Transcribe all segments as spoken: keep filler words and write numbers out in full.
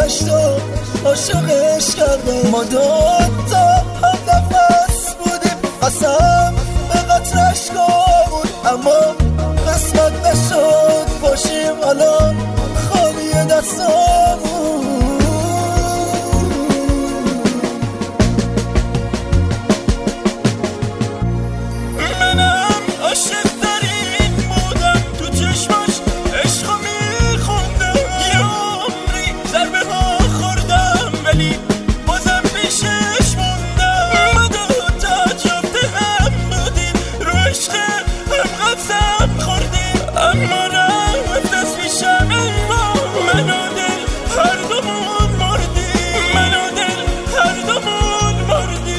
گذشتا عاشقش کردم. ما دوتا هم نفس بودیم، قسم به قطرش بود، اما قسمت نشد باشیم الان خالی دستامون. منم عاشق ترین بودم، تو چشماش عشقو میخوندم. یه عمری ضربه ها خوردم ولی بازم پیشش موندم. ما دوتا جفته هم بودیم، رو عشق هم قسم خوردیم، اما رفت از پیشم اما من و دل هر دومون مردیم. من و دل هر دومون مردیم.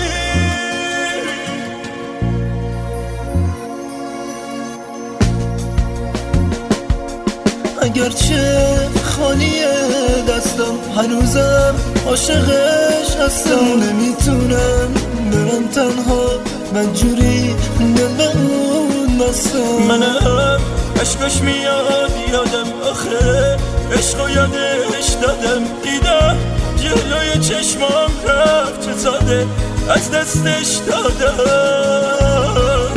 اگرچه خالیه دستم هنوزم عاشقش هستم. نمیتونم برم تنها بدجوری دل به اون بستم. منم عشقش میاد یادم، آخه عشقو یادش دادم. دیدم جلوی چشمام رفت چه ساده از دستش دادم.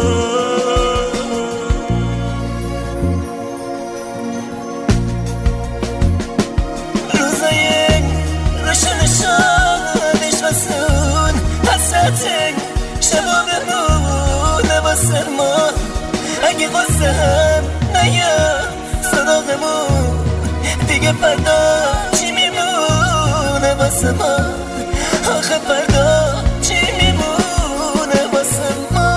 شبا بمونه واسه ما، اگه واسه هم نیم صداقمون دیگه فردا چی میمونه واسه ما؟ آخه فردا چی میمونه واسه ما؟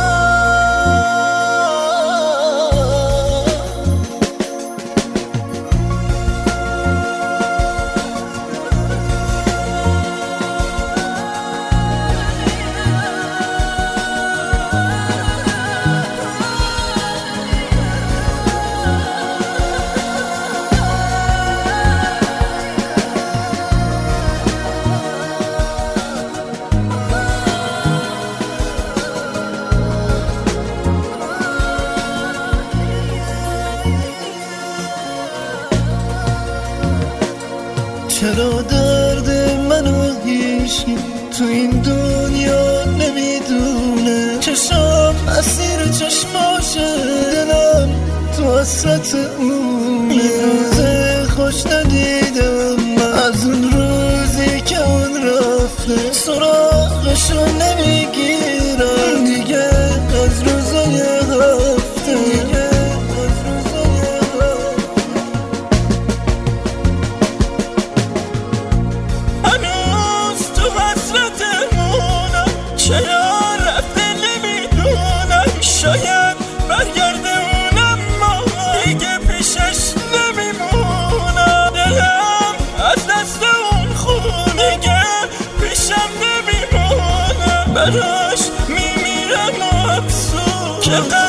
چرا درد منو هیچی تو این دنیا نمیدونه؟ چشم اسیر چشماشه، دلم تو حسرت اونه. این روزه خوش ندیدم من از اون روزی که اون رفته، سراغشو نمیگیرم دیگه از روزای هفته. چرا رفته نمیدونم، شاید برگرده اونم ما دیگه پیشش نمیمونم. دلم از دست اون خونه دیگه پیشم نمیمونم، براش میمیرم افسوس.